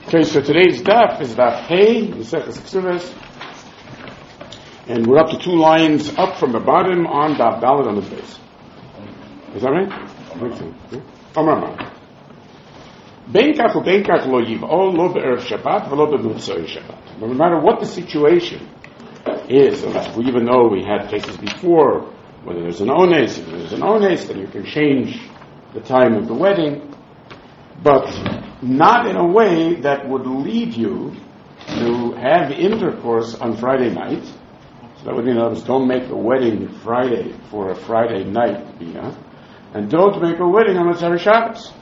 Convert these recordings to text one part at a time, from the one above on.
Okay, so today's daf is daf Hey, Maseches Ksubos, and we're up to 2 lines up from the bottom on daf Daled on the base. Is that right? Benkach u benkach lo yiv'ol lo be'erev Shabbat v'lo be'motzei Shabbat. No matter what the situation is, we even know we had cases before, whether there's an ones, if there's an ones, then you can change the time of the wedding, but not in a way that would lead you to have intercourse on Friday night. So that would mean, don't make a wedding Friday for a Friday night, and don't make a wedding on Motzei Shabbos.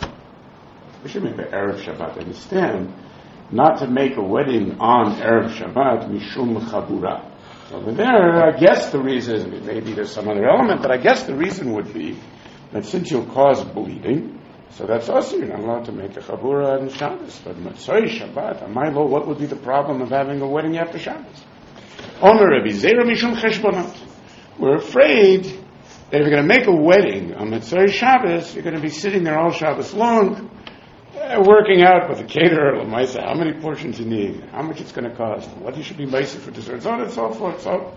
We should make an Erev Shabbat. Understand, not to make a wedding on Erev Shabbat, mishum chabura. Over there, I guess the reason, maybe there's some other element, but I guess the reason would be that since you'll cause bleeding, so that's also, you're not allowed to make a chabura on Shabbos. But Motzei Shabbat, Amaylo, what would be the problem of having a wedding after Shabbos? Omer Rabbi Zera mishum cheshbonot. We're afraid that if you're going to make a wedding on Motzei Shabbos, you're going to be sitting there all Shabbos long, working out with the caterer, Lamaisa, how many portions you need, how much it's going to cost, what you should be making for dessert, so on and so forth. So,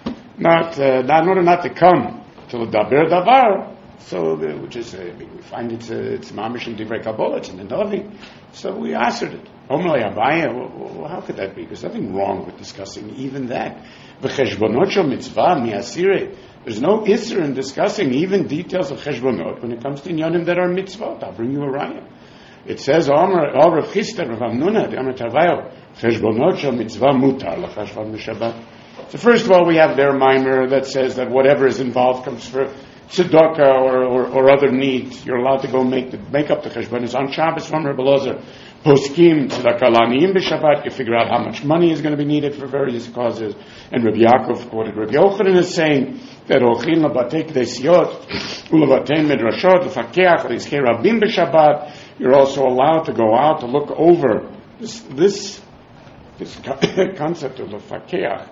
not in order not to come to the daber davar. So, which is, we find it's mamish and divrei kabbalah, it's in the Navi. So we answered it. Omer Abaya, well, how could that be? There's nothing wrong with discussing even that. V'cheshbonot shel mitzvah mi'asireh. There's no isser in discussing even details of cheshbonot when it comes to inyanim that are mitzvot. I'll bring you a raya. It says, Omer Rav Chisda, Rav Amnuna, the Omer Tavayo, cheshbonot shel mitzvah mutar l'chashvan b'Shabbat. So first of all, we have their mimer that says that whatever is involved comes for tzedakah or other needs. You're allowed to go make up the cheshbon. It's on Shabbos from Rebbe Lozer. Poskim tzedakah laniyim b'Shabbat. You figure out how much money is going to be needed for various causes. And Rabbi Yaakov quoted Rabbi Yochanan as saying that ochin labatei k'desiot u'labatei midrashot l'fakeach l'izkei rabim b'Shabbat. You're also allowed to go out to look over this concept of l'fakeach.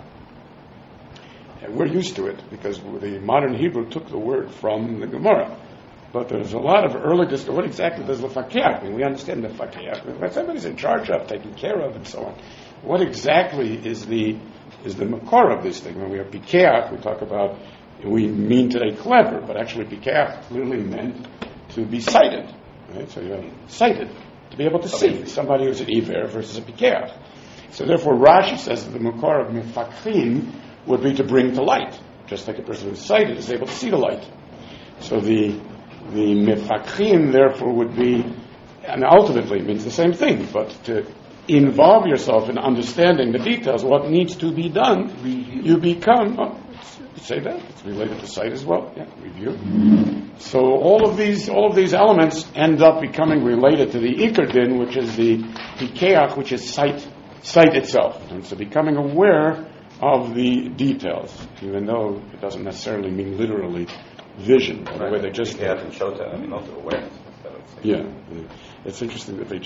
And we're used to it because the modern Hebrew took the word from the Gemara. But there's a lot of early discussion. What exactly does l'fakeach mean? We understand the fakeach. What somebody's in charge of, taking care of, and so on. What exactly is the makor of this thing? When we have pikeach, we mean today clever, but actually pikeach clearly meant to be sighted. Right? So you're sighted, to be able to see. Somebody who's an iver versus a pikeach. So therefore Rashi says that the makor of mefakrim would be to bring to light, just like a person who's sighted is able to see the light. So the mefakrim therefore would be, and ultimately means the same thing, but to involve yourself in understanding the details, what needs to be done, you become, say that, it's related to sight as well, review. So all of these elements end up becoming related to the ikar din, which is the pikeach, which is sight itself. And so becoming aware of the details, even though it doesn't necessarily mean literally vision. Right. The way they just awareness. It's interesting that they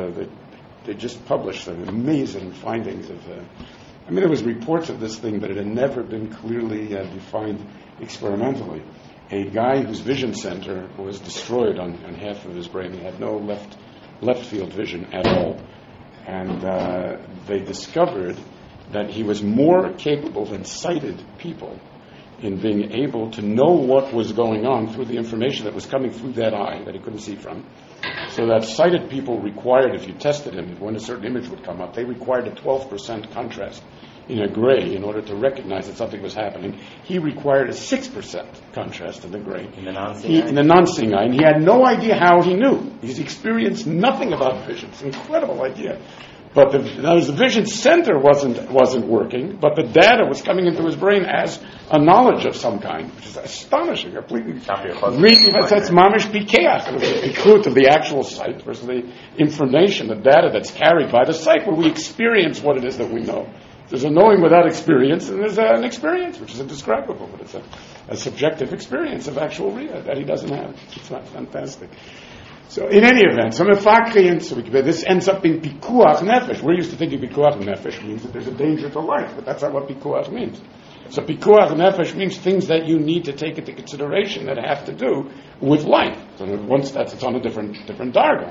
just published some amazing findings of. There was reports of this thing, but it had never been clearly defined experimentally. A guy whose vision center was destroyed on half of his brain. He had no left field vision at all, and they discovered that he was more capable than sighted people in being able to know what was going on through the information that was coming through that eye that he couldn't see from. So that sighted people required, if you tested him, when a certain image would come up, they required a 12% contrast in a gray in order to recognize that something was happening. He required a 6% contrast in the gray. In the non-seeing eye. And he had no idea how he knew. He's experienced nothing about vision. It's an incredible idea. But the vision center wasn't working, but the data was coming into his brain as a knowledge of some kind, which is astonishing. Completely, that's mamish pikeach, the truth of the actual sight versus the information, the data that's carried by the sight, where we experience what it is that we know. There's a knowing without experience, and there's an experience, which is indescribable, but it's a subjective experience of actual reality that he doesn't have. It's not fantastic. So in any event, this ends up being pikuach nefesh. We're used to thinking pikuach nefesh means that there's a danger to life, but that's not what pikuach means. So pikuach nefesh means things that you need to take into consideration that have to do with life. So once it's on a different darga.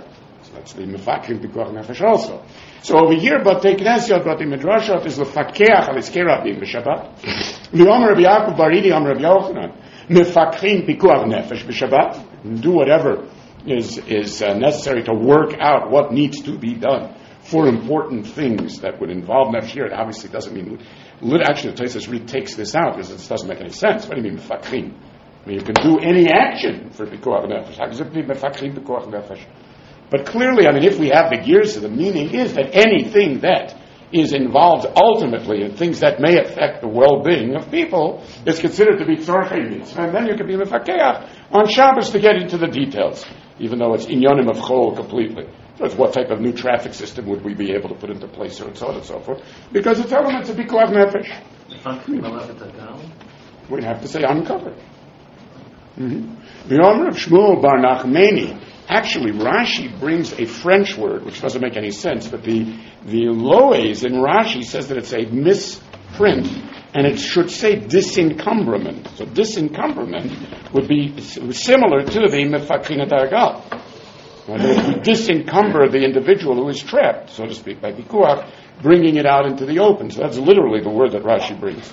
So that's the mefakrim pikuach nefesh also. So over here, batei knesiot, batei midrashot is lefakeach al iskei rabim b'Shabbat. V'yomer Rabbi Yaakov Baridi, Omer Rabbi Yochanan, mefakrim pikuach nefesh b'Shabbat. Do whatever is necessary to work out what needs to be done for important things that would involve nefesh. Here, it obviously doesn't mean. Actually, the Tosfos really takes this out because it doesn't make any sense. What do you mean mefakrim? I mean, you can do any action for pikuach nefesh. How does it be mefakrim pikuach nefesh? But clearly, I mean, if we have the gears, so the meaning is that anything that is involved ultimately in things that may affect the well-being of people is considered to be tzorchei mitzvah, and then you can be mefakeach on Shabbos to get into the details, even though it's inyonim of chol completely. So it's what type of new traffic system would we be able to put into place, and so on and so forth, because it's elements of pikuach nefesh. We'd have to say uncovered. The Omer of Shmuel Bar Nachmani. Actually, Rashi brings a French word, which doesn't make any sense, but the loes in Rashi says that it's a misprint, and it should say disencumberment. So disencumberment would be similar to the mefakrin daragal. It disencumber the individual who is trapped, so to speak, by pikuach, bringing it out into the open. So that's literally the word that Rashi brings.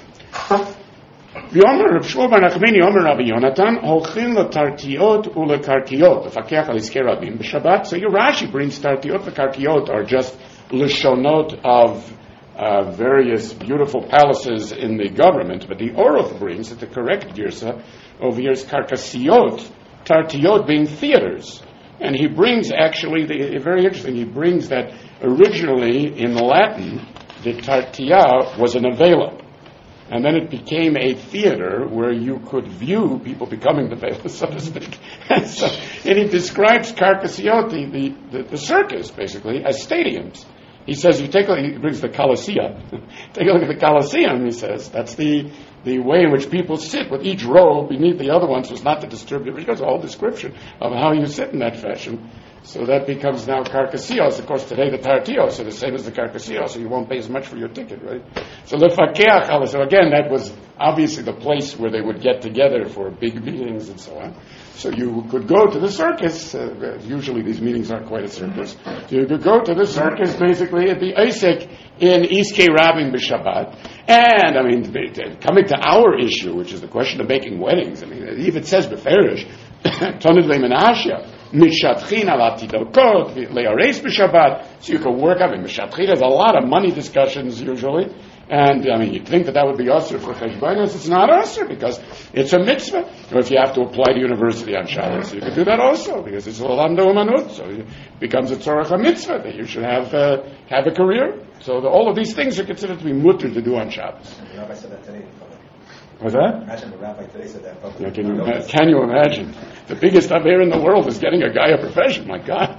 V'yomer Rav Shmuel bar Nachmani Omer Rabbi Yonatan holchin letartiot ulekarkiot lefakeach al iskei rabim b'Shabbat. So your Rashi brings tartiot lekarkiot are just lishonot of various beautiful palaces in the government, but the Orach brings that the correct girsa over here is karkasiot, tartiot being theaters, and he brings actually very interesting. He brings that originally in Latin the tartia was a novella. And then it became a theater where you could view people becoming the veil, so to speak. And he describes Carcassiot, the circus, basically, as stadiums. He says, he brings the Colosseum. Take a look at the Colosseum, he says. That's the way in which people sit with each row beneath the other ones was not to disturb you. He gives a whole description of how you sit in that fashion. So that becomes now Carcassios. Of course, today the Tartios are the same as the Carcassios, so you won't pay as much for your ticket, right? So Lefakeach, so again, that was obviously the place where they would get together for big meetings and so on. So you could go to the circus. Usually these meetings aren't quite a circus. So you could go to the circus, basically, at the Eisek in Iskei Rabim b'Shabbat. And, I mean, coming to our issue, which is the question of making weddings, I mean, it even says beferish, Tonid le'menashia, mishatchin ala tidokot, le'areis b'Shabbat. So you could work up in mishatchin. There's a lot of money discussions usually. And, I mean, you'd think that would be usher for cheshbonos. It's not usher because it's a mitzvah. Or if you have to apply to university on Shabbos, you could do that also because it's olam umanut. So it becomes a tzorach mitzvah that you should have a career. So all of these things are considered to be mutter to do on Shabbos. The rabbi said that today. What's that? Imagine the rabbi today said that. Yeah, can you imagine? The biggest affair in the world is getting a guy a profession. My God.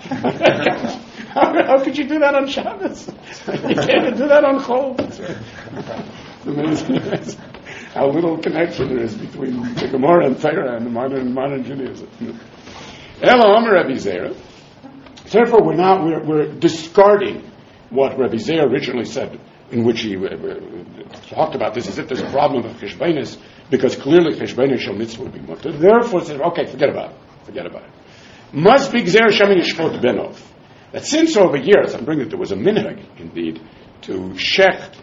How could you do that on Shabbos? You can't do that on Chol. Amazing. How little connection there is between the Gemara and Torah and the modern Judaism. Elo Omer Rabbi Zera. Therefore, we're discarding what Rabbi Zera originally said, in which he talked about this as if there's a problem of cheshbonos, because clearly cheshbonos shel mitzvah would be mutter. Therefore, said, okay, forget about it. Must be gzer shamin yishpot benov. That since over years, I'm bringing it, there was a minhag, indeed, to shecht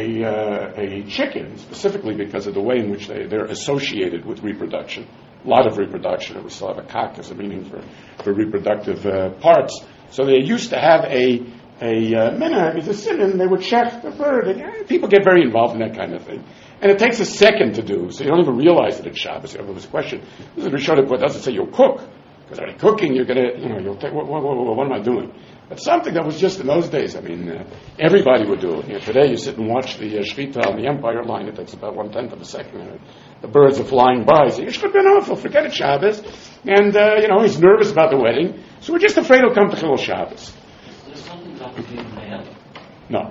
a chicken, specifically because of the way in which they're associated with reproduction. A lot of reproduction. We still have a cock as a meaning for reproductive parts. So they used to have a minhag, as a sin, and they would shecht the bird. And people get very involved in that kind of thing. And it takes a second to do, so you don't even realize that it's Shabbos. There was a question. This is Rishonim, what doesn't say you'll cook. Because already cooking, you're going to, you'll take, what am I doing? But something that was just in those days. I mean, everybody would do it. Today, you sit and watch the Shvita on the Empire line. It takes about 1/10 of a second. The birds are flying by. So you should have been awful. Forget it, Shabbos. And, he's nervous about the wedding. So we're just afraid he'll come to Chilul Shabbos. There's something about the being male. No.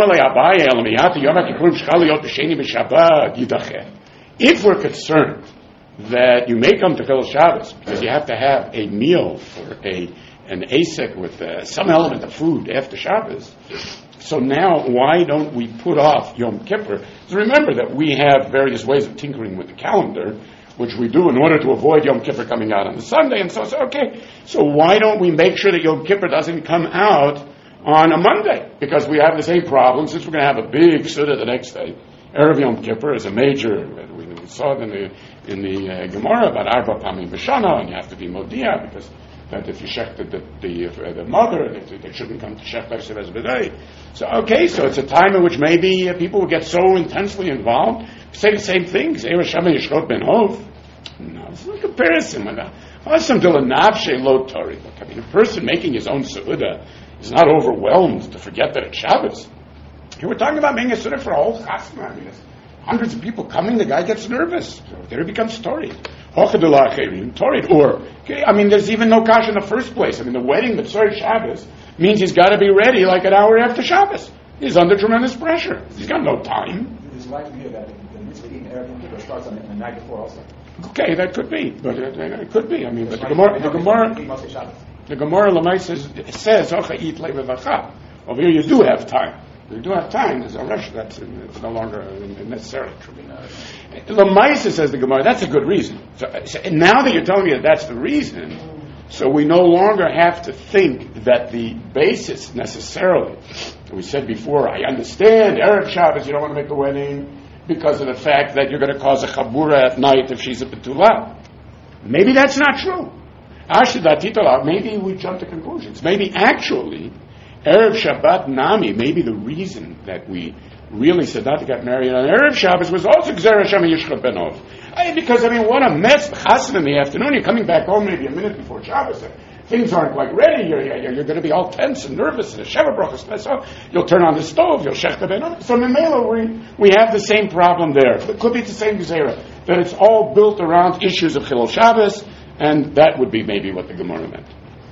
If we're concerned that you may come to Chilul Shabbos because you have to have a meal for an asek with some element of food after Shabbos, so now why don't we put off Yom Kippur? So remember that we have various ways of tinkering with the calendar. which we do in order to avoid Yom Kippur coming out on the Sunday. And so, okay, so why don't we make sure that Yom Kippur doesn't come out on a Monday? Because we have the same problem, since we're going to have a big Suda the next day. Erev Yom Kippur is a major, we saw it in the Gemara about Arba Pamim B'Shana, and you have to be Modia, because that if you check the mother, they shouldn't come to Shech Bersevez B'day. So, okay, so it's a time in which maybe people will get so intensely involved. Say the same thing. Say Shama Yishrot Ben Hov. No, it's no comparison with that. I mean, a person making his own Seudah is not overwhelmed to forget that it's Shabbos. Here we're talking about making a Seudah for a whole Chasna. I mean, there's hundreds of people coming, the guy gets nervous. So there it becomes Torrid. Or, okay, I mean, there's even no Kash in the first place. I mean, the wedding that's Shabbos means he's got to be ready like an hour after Shabbos. He's under tremendous pressure. He's got no time. There's a right view that the mitzvah eating Erev Yom Kippur starts on the night before also. Okay, that could be, but it could be. I mean, but the Gemara Lamaisa says, over here you do have time. You do have time. There's a rush. It's no longer necessary. Lamaisa says the Gemara, that's a good reason. So now that you're telling me that that's the reason, so we no longer have to think that the basis necessarily, we said before, I understand, Erev Shabbos, you don't want to make the wedding because of the fact that you're going to cause a chabura at night if she's a betula. Maybe that's not true. Maybe we jump to conclusions. Maybe actually, Erev Shabbat Nami, maybe the reason that we really said not to get married on Erev Shabbos was also Gzera Shama Yishchot Benov. Because, I mean, what a mess, Chassan in the afternoon, you're coming back home maybe a minute before Shabbos, things aren't quite ready, you're going to be all tense and nervous, and the Sheva Brachas, so you'll turn on the stove, you'll shech the Benov. So in Memela, we have the same problem there. It could be the same Gzera, that it's all built around issues of Chilul Shabbos, and that would be maybe what the Gemara meant.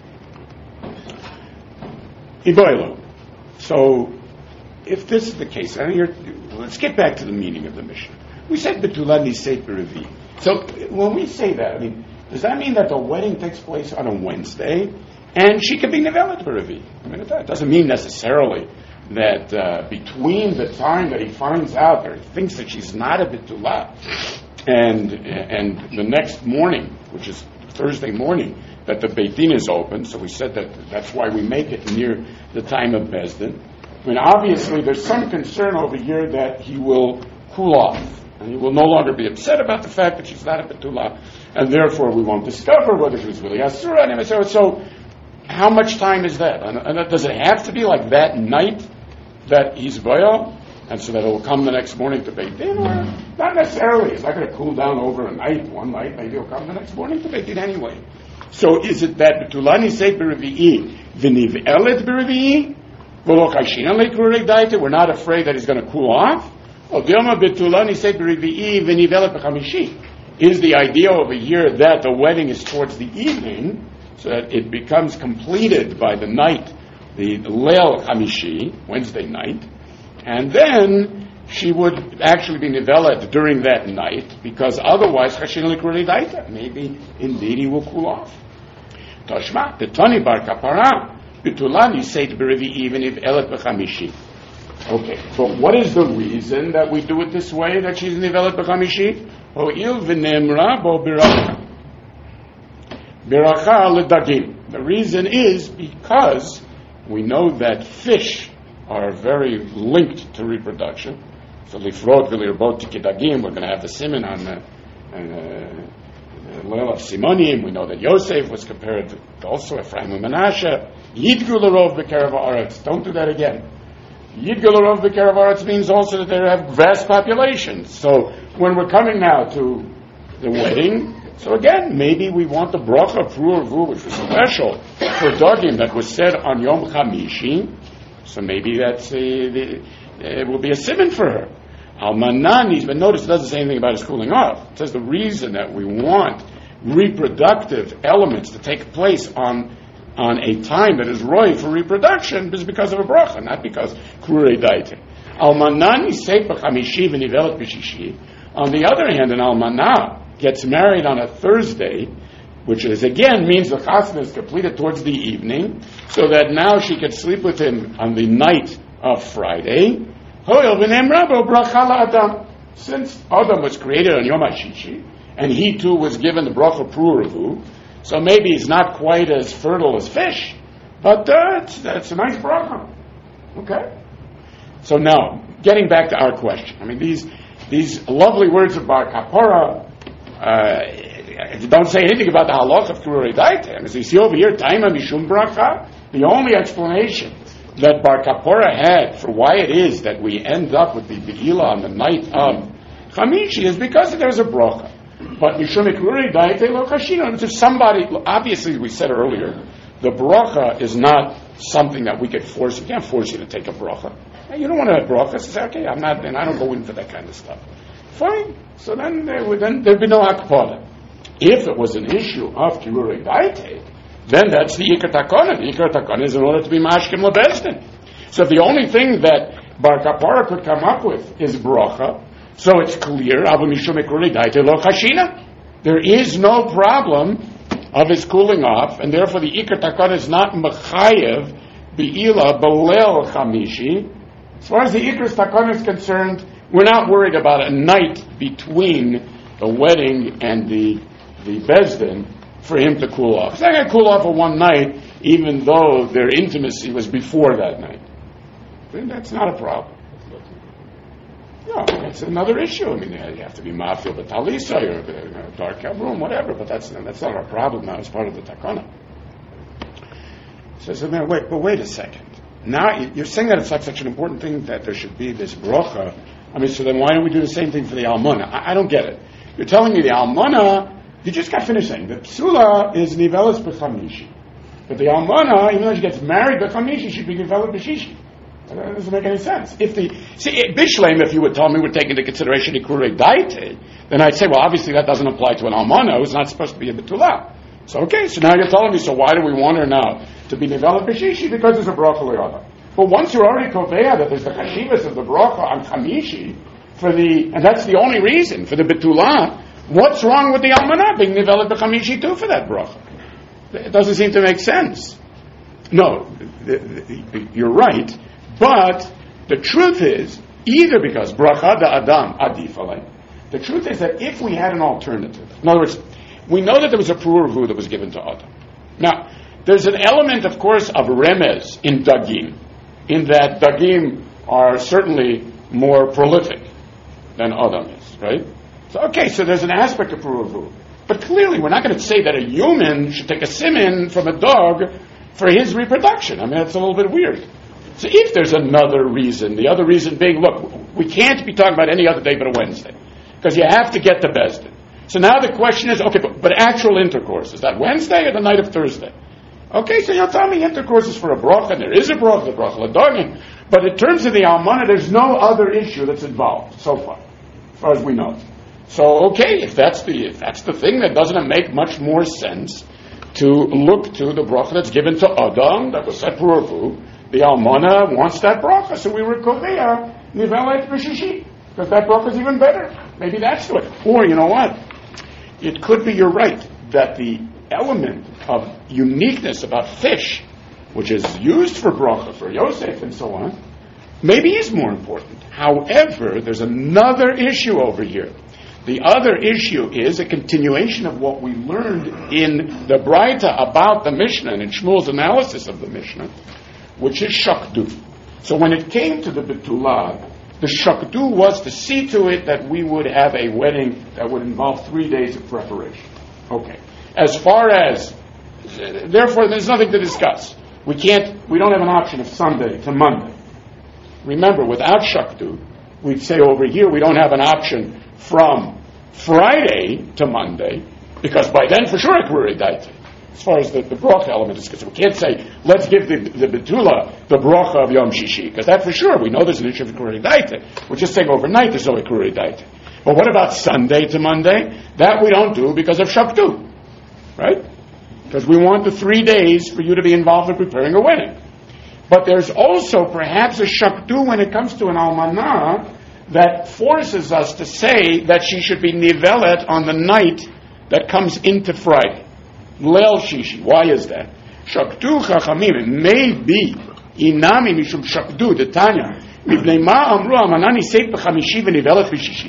Iboilo. So, if this is the case, let's get back to the meaning of the Mishnah. We said Betula Nisei B'Revi. So, when we say that, I mean, does that mean that the wedding takes place on a Wednesday, and she could be Nevelet B'Revi? I mean, it doesn't mean necessarily that between the time that he finds out or thinks that she's not a Betula, and the next morning, which is Thursday morning, that the Beit Din is open. So we said that's why we make it near the time of Bezdin. I mean, obviously, there's some concern over here that he will cool off, and he will no longer be upset about the fact that she's not a Betula, and therefore we won't discover whether she was really Asura. So how much time is that? And does it have to be like that night that he's Boyo? And so that it will come the next morning to Beit Din? Or not necessarily. It's not going to cool down over a night, one night. Maybe it'll come the next morning to Beit Din anyway. So is it that Betulani say B'Revi'i v'niv elet B'Revi'i v'lo kashina le'kurei daita? We're not afraid that he's going to cool off. Or Dilma Betulani say B'Revi'i v'niv elet b'chamishi? Is the idea over here that the wedding is towards the evening, so that it becomes completed by the night, the Leil Chamishi, Wednesday night, and then she would actually be nivelet during that night, because otherwise, maybe indeed he will cool off. Toshma, Betoni bar kapara, Betulani seit b'revi even if elet b'chamishi. Okay, but what is the reason that we do it this way, that she's nivelet b'chamishi? Ho'il v'nemra bo biracha. Biracha l'dagim. The reason is because we know that fish are very linked to reproduction. So lifrod v'lirbot tikidagim, we're going to have the siman on the Leil of Simonim. We know that Yosef was compared to also Ephraim and Menashe. Yidgu l'rov b'kerev haaretz. Don't do that again. Yidgu l'rov b'kerev haaretz means also that they have vast populations. So when we're coming now to the wedding, so again, maybe we want the bracha pru'urvu, which was special for Dagim, that was said on Yom Chamishi. So maybe that's it will be a siman for her. Almananis, but notice it doesn't say anything about his cooling off. It says the reason that we want reproductive elements to take place on a time that is roy for reproduction is because of a bracha, not because kurei daite. Almanani seipach hamishi v'nivelet b'shishi. On the other hand, an almanah gets married on a Thursday, which is again means the chasna is completed towards the evening, so that now she could sleep with him on the night of Friday. Since Adam was created on Yom HaShishi, and he too was given the bracha pruruvu, so maybe he's not quite as fertile as fish, but it's a nice bracha. Okay? So now, getting back to our question. I mean, these lovely words of Bar Kapora don't say anything about the halach of Kurei Daite. And as you see over here, Taima Mishum Bracha, the only explanation that Bar Kapora had for why it is that we end up with the Be'ila on the night of Chamishi is because there's a bracha. But Mishum Kurei Daite lo Chashina. If somebody, obviously we said earlier, the bracha is not something that we could force. You can't force you to take a bracha. You don't want to have bracha. Say, okay, I'm not, and I don't go in for that kind of stuff. Fine. So then there'd be no akpada. If it was an issue of Kirurei Daite, then that's the Iker Takana. The Iker Takana is in order to be Mashkim Lebezdin. So if the only thing that Bar Kapara could come up with is bracha, so it's clear, Abu Mishum Kirurei Daite lo Chashina. There is no problem of his cooling off, and therefore the Iker Takana is not Mechayev Be'ila Belel Chamishi. As far as the Iker Takana is concerned, we're not worried about a night between the wedding and the Bezdin for him to cool off. He's not going to cool off for one night, even though their intimacy was before that night. Then that's not a problem. No, that's another issue. I mean, you have to be mafil b'talisa, or dark room, whatever. But that's not our problem now. It's part of the takana. So wait a second. Now you're saying that it's such an important thing that there should be this brocha. I mean, so then why don't we do the same thing for the almana? I don't get it. You're telling me the almana, you just got finished saying the psula is nivelis b'chamishi, but the almana, even though she gets married b'chamishi, should be nivelis b'shishi. That doesn't make any sense. Bishlem, if you would tell me would take into consideration ikurei daite, then I'd say, well, obviously that doesn't apply to an almana who's not supposed to be a betula. So okay, so now you're telling me, so why do we want her now to be nivelis b'shishi? Because there's a bracha l'yada. But once you're already koveya that there's the chashivas of the bracha on chamishi, and that's the only reason for the betula, what's wrong with the almanah being nivelet b'chamishi too for that bracha? It doesn't seem to make sense. No, you're right, but the truth is, either because bracha da adam adif alay, the truth is that if we had an alternative, in other words, we know that there was a pruruvu that was given to Adam. Now, there's an element, of course, of remez in dagim, in that dagim are certainly more prolific than Adam is, right? So there's an aspect of pruruvu. But clearly, we're not going to say that a human should take a siman from a dog for his reproduction. I mean, that's a little bit weird. So if there's another reason, the other reason being, look, we can't be talking about any other day but a Wednesday, because you have to get the Bezdin. So now the question is, okay, but actual intercourse, is that Wednesday or the night of Thursday? Okay, so you'll tell me intercourse is for a bracha, and there is a bracha l'dogim, but in terms of the almana, there's no other issue that's involved so far, as far as we know. So okay, if that's the thing, that doesn't make much more sense to look to the bracha that's given to Adam, that was set pruruvu. The almana wants that bracha, so we were koveya nivelet b'shishi, because that bracha is even better. Maybe that's the way. Or you know what? It could be you're right that the element of uniqueness about fish, which is used for bracha, for Yosef and so on, maybe is more important. However, there's another issue over here. The other issue is a continuation of what we learned in the Braita about the Mishnah and in Shmuel's analysis of the Mishnah, which is shakdu. So when it came to the betula, the shakdu was to see to it that we would have a wedding that would involve 3 days of preparation. Okay. As far as, therefore, there's nothing to discuss. We don't have an option of Sunday to Monday. Remember, without shakdu, we'd say over here we don't have an option from Friday to Monday, because by then for sure it were a daite. As far as the bracha element is concerned, we can't say let's give the betula the bracha of Yom Shishi, because that for sure we know there's an issue of kurei daite. We're just saying overnight there's no kurei daite. But what about Sunday to Monday? That we don't do because of shakdu, right? Because we want the 3 days for you to be involved in preparing a wedding. But there's also perhaps a shakdu when it comes to an almanah that forces us to say that she should be nivelet on the night that comes into Friday. Leil Shishi. Why is that? Shakdu chachamim may be inami mishum shakdu the Tanya mipnei ma amru amanani seit b'chamishi v'nivelet b'shishi.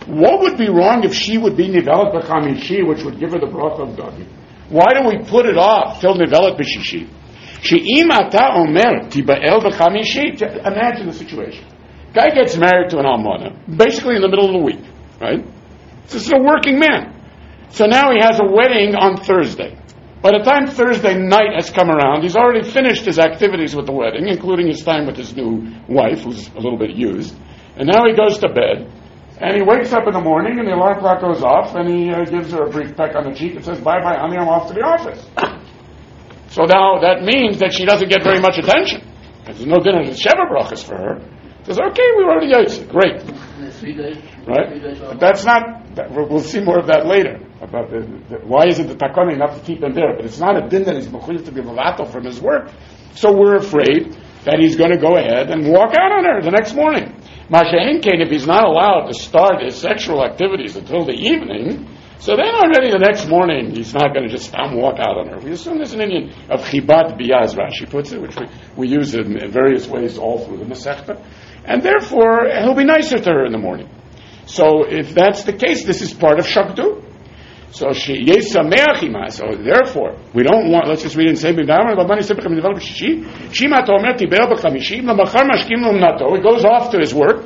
What would be wrong if she would be nivelet b'chamishi, which would give her the bracha of dogim? Why do we put it off till nivelet b'shishi? She'im ata omer tiba'el b'chamishi. Imagine the situation. Guy gets married to an almana, basically in the middle of the week, right? This is a working man. So now he has a wedding on Thursday. By the time Thursday night has come around, he's already finished his activities with the wedding, including his time with his new wife, who's a little bit used. And now he goes to bed, and he wakes up in the morning, and the alarm clock goes off, and he gives her a brief peck on the cheek and says, "Bye-bye, honey, I'm off to the office." So now that means that she doesn't get very much attention. There's no dinner, there's Sheva brachas for her. Says, "Okay, we were already yotze. Great." 3 days. Right? 3 days But that's not, we'll see more of that later. About why isn't the takana enough to keep him there? But it's not a din that he's mechuyev to be levato from his work. So we're afraid that he's going to go ahead and walk out on her the next morning. Masha'en Kain, if he's not allowed to start his sexual activities until the evening, so then already the next morning he's not going to just walk out on her. We assume there's an Indian of chibat biyaz, Rashi puts it, which we use in various ways all through the Masechta. And therefore, he'll be nicer to her in the morning. So if that's the case, this is part of Shakdu. So so therefore, we don't want, let's just read it and say, he goes off to his work.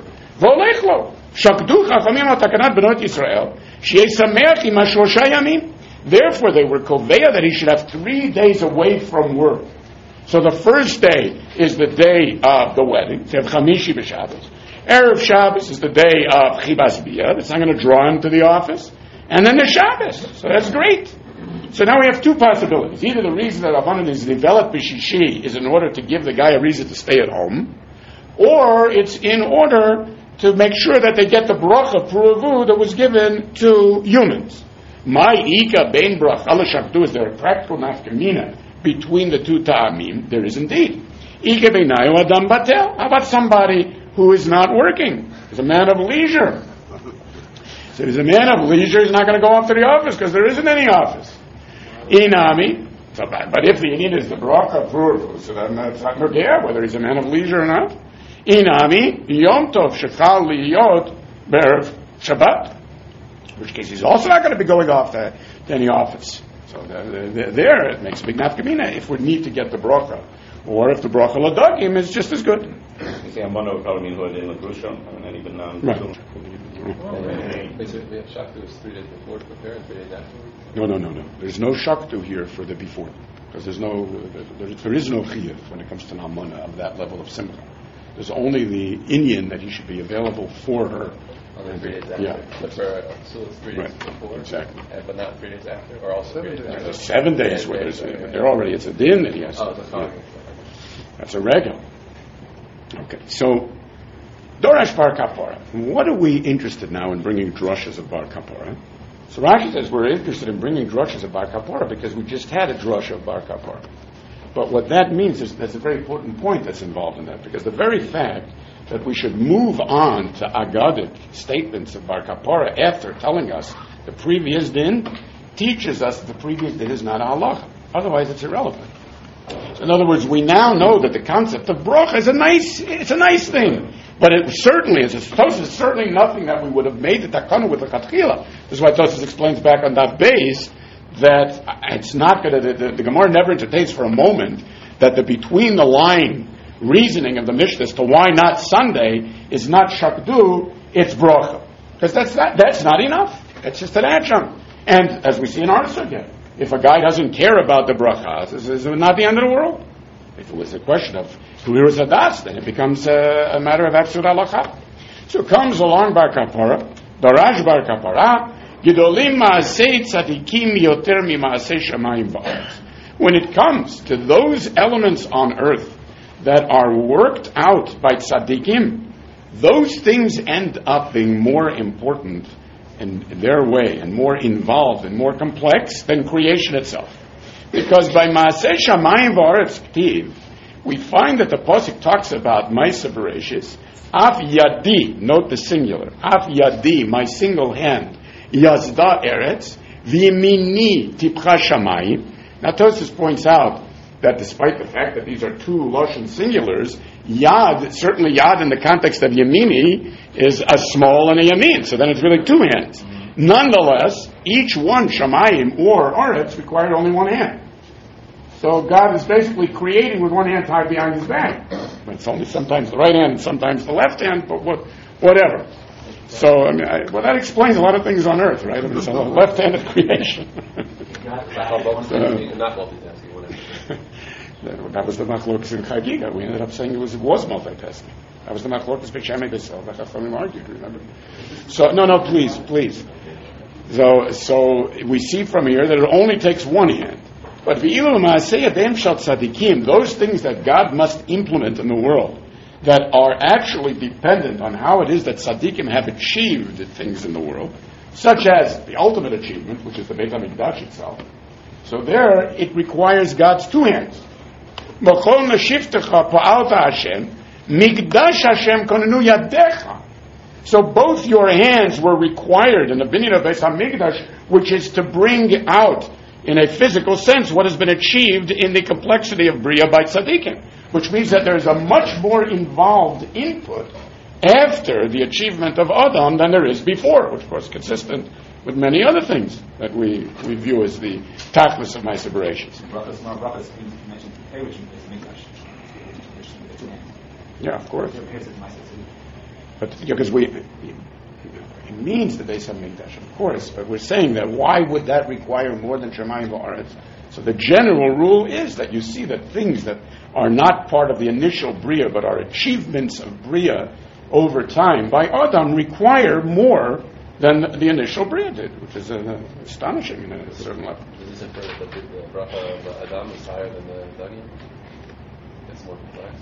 Therefore, they were koveya that he should have 3 days away from work. So the first day is the day of the wedding. So Chamishi b'Shabbos. Erev Shabbos is the day of Chibas Biyah. That's not going to draw him to the office. And then the Shabbos. So that's great. So now we have two possibilities. Either the reason that Rabbanan is nivelet b'shishi is in order to give the guy a reason to stay at home, or it's in order to make sure that they get the bracha puravu that was given to humans. My ika bein bracha l'shakdu, is there a practical nafkamina between the two ta'amim? There is indeed. Ika beinayu adam batel. How about somebody who is not working? He's a man of leisure. So if he's a man of leisure, he's not going to go off to the office because there isn't any office. Inami. But if the Indian is the bracha puravu, so then that's not nogea whether he's a man of leisure or not. Inami yom tov shechal liyot be'erev Shabbat. In which case he's also not going to be going off to any office. So there it makes a big nafkamina if we need to get the bracha. Or if the bracha l'dagim is just as good. You say Amana would probably mean who had in the Grusha, and even Right. Basically, if Shaktu is 3 days before to prepare and 3 days afterwards? No. There's no shaktu here for the before. Because there is no chiyuv when it comes to Amana of that level of simcha. There's only the Indian that he should be available for her. Only 3 days after. Yeah. But for so it's 3 days Right. before. Exactly. But not 3 days after, or also 3 days after. There's 7 days where they're already, it's a din that he has. Oh, that's fine. That's a regular. Okay, so Dorash Bar Kapara. What are we interested now in bringing drushes of Bar Kapara? So Rashi says we're interested in bringing drushes of Bar Kapara because we just had a drush of Bar Kapara. But what that means is that's a very important point that's involved in that, because the very fact that we should move on to Agadic statements of Bar Kapara after telling us the previous din teaches us that the previous din is not a halacha. Otherwise, it's irrelevant. So in other words, we now know that the concept of bracha is a nice thing. But it certainly is. It's certainly nothing that we would have made the takana with the katchila. This is why Tosfos explains back on that base that it's not going to. The Gemara never entertains for a moment that the between the line reasoning of the Mishnah as to why not Sunday is not shakdu, it's bracha, because that's not enough. It's just an adjunct. And as we see in our sugya, if a guy doesn't care about the bracha, this is not the end of the world. If it was a question of Kuliras Hadas, then it becomes a matter of absolute halacha. So comes along Bar Kapara, Darash Bar Kapara, Gedolim Maasei Tzadikim Yoter Mimaasei Shamayim Ba'aretz. When it comes to those elements on earth that are worked out by tzadikim, those things end up being more important in their way and more involved and more complex than creation itself. Because by Maaseh Shamayim V'Aretz K'tiv, we find that the pasuk talks about Ma'aseh Bereshis, Af Yadi, note the singular, Af Yadi, my single hand, Yazda Eretz, V'Yimini Tipcha Shamayim. Now Tosfos points out that despite the fact that these are two Lashon singulars, Yad, certainly Yad in the context of Yamini, is a small and a Yamin, so then it's really two hands. Nonetheless, each one, Shamayim or Aretz, required only one hand. So God is basically creating with one hand tied behind his back. It's only sometimes the right hand and sometimes the left hand, but whatever. So, I mean, that explains a lot of things on earth, right? I mean, it's a left-handed creation. Not multitasking, whatever. That was the machlokes in Chagiga. We ended up saying it was multitasking. That was the machlokes B'Shamei B'Sel. That's how we argued, remember? So, no, please. So we see from here that it only takes one hand. But v'ilul ma'aseh yadayim shel tzadikim, those things that God must implement in the world, that are actually dependent on how it is that tzaddikim have achieved things in the world, such as the ultimate achievement, which is the Beit HaMikdash itself. So there, it requires God's two hands. B'chol neshiftecha pa'alta Hashem, Mikdash Hashem konenu yadecha. So both your hands were required in the binyan of Beit HaMikdash, which is to bring out, in a physical sense, what has been achieved in the complexity of Bria by tzaddikim, which means that there is a much more involved input after the achievement of Adam than there is before, which of course is consistent with many other things that we view as the tachlis of my separations. Yeah, of course. But because it means the Beis HaMikdash, of course, but we're saying that why would that require more than Shemayim v'Aretz? So the general rule is that you see that things that are not part of the initial Bria, but are achievements of Bria over time, by Adam require more than the initial Bria did, which is astonishing at a certain level. Does this infer that the bracha of Adam is higher than the Dagim? It's more complex?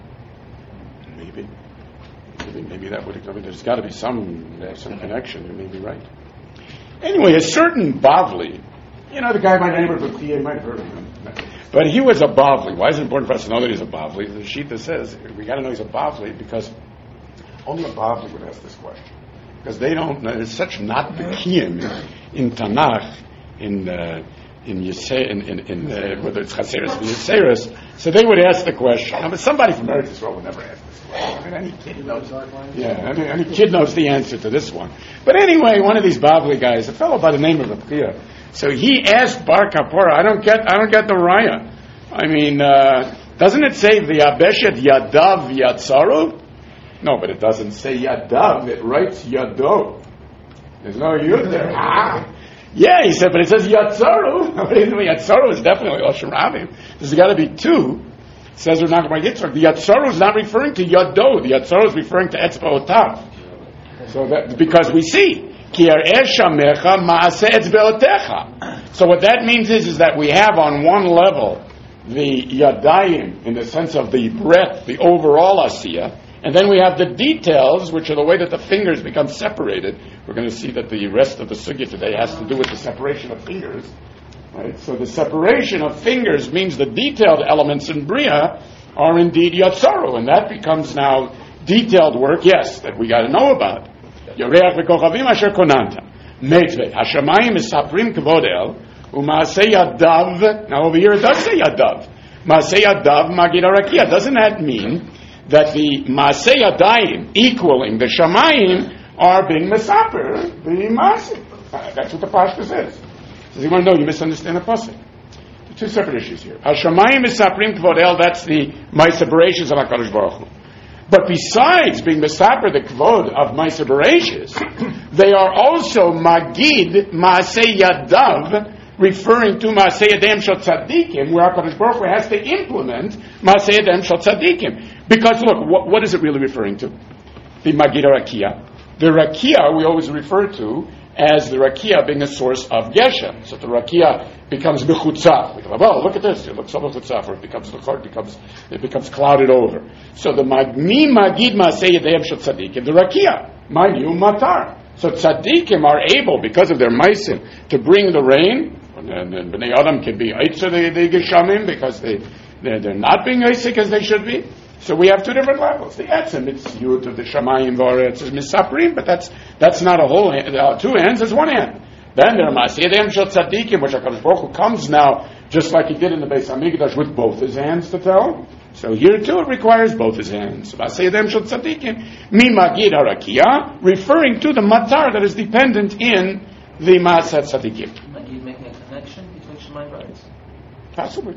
Maybe that would. I mean, there's got to be some connection. You may be right. Anyway, a certain Bavli, the guy by the name of Bavli, you might have heard of him, but he was a Bavli. Why is it important for us to know that he's a Bavli? The Shita says we got to know he's a Bavli because only a Bavli would ask this question, because they don't. There's such not B'kiyim in Tanakh, in whether it's Chaseris or Yeseris, so they would ask the question. But somebody from Eretz Yisrael would never ask this question. I mean, any kid knows. Any kid knows the answer to this one. But anyway, one of these Bavli guys, a fellow by the name of Rabchia, so he asked Bar Kapora, I don't get the raya. I mean, doesn't it say v'yabeshet yadav yatzaru? No, but it doesn't say yadav. It writes yado. There's no yud there. Yeah, he said, but it says Yatzaru. Yatzaru is definitely Lashon Rabim. There's got to be two. It says we're not going to Yitzchak. The Yatzaru is not referring to Yado. The Yatzaru is referring to Etzba Otav. So that, because we see, Ki Yar'eh Shamecha Ma'aseh Etzba Otecha. So what that means is that we have on one level the Yadayim in the sense of the breadth, the overall Asiyah, and then we have the details, which are the way that the fingers become separated. We're going to see that the rest of the sugya today has to do with the separation of fingers. Right? So the separation of fingers means the detailed elements in Bria are indeed Yatzaru, and that becomes now detailed work, yes, that we got to know about. Yoreach v'kochavim asher konanta. Meitve. Hashamayim misaprim kavod el. U'maaseh yadav. Now over here it does say yadav. Maaseh yadav magid arakia. Doesn't that mean that the Maaseh Yadayim equaling the Shamayim are being Mesaper, the Maaseh? That's what the Pashtus says. So you want to know, you misunderstand the Pasuk. Two separate issues here. Hashamayim Mesaprim Kvod El, that's the Ma'aseh Bereishis of HaKadosh Baruch Hu. But besides being Mesaper, the Kvod of Ma'aseh Bereishis, they are also Magid Maaseh Yadav, referring to Maaseh Yadayim Shel Tzadikim, where HaKadosh Baruch Hu has to implement Maaseh Yadayim Shel Tzadikim. Because look, what is it really referring to? The Magid Rakia. The Rakia we always refer to as the Rakia being a source of Geshem. So the Rakia becomes Mechutzav. We go, oh, look at this. It looks so Mechutzav, or it becomes clouded over. So the Magid Maaseh Yadayim Shel Tzadikim, the Rakia, mind you, Matar. So Tzadikim are able, because of their Maisim, to bring the rain. And Bnei Adam can be Eitzah the Geshamim because they're not being Eitzah as they should be. So we have two different levels. The Etzim, it's Yud of the Shamayim V'Aretz is Misaprim, but that's not a whole hand, two hands, it's one hand. Then there are Ma'aseh Shel Tzadikim, which HaKadosh Baruch Hu comes now, just like he did in the Beis HaMikdash, with both his hands to tell. So here too it requires both his hands. Ma'aseh Shel Tzadikim, Mi Magid HaRakia, referring to the matar that is dependent in the Ma'aseh Tzadikim. Like he's making a connection between Shema and Baris. Possibly.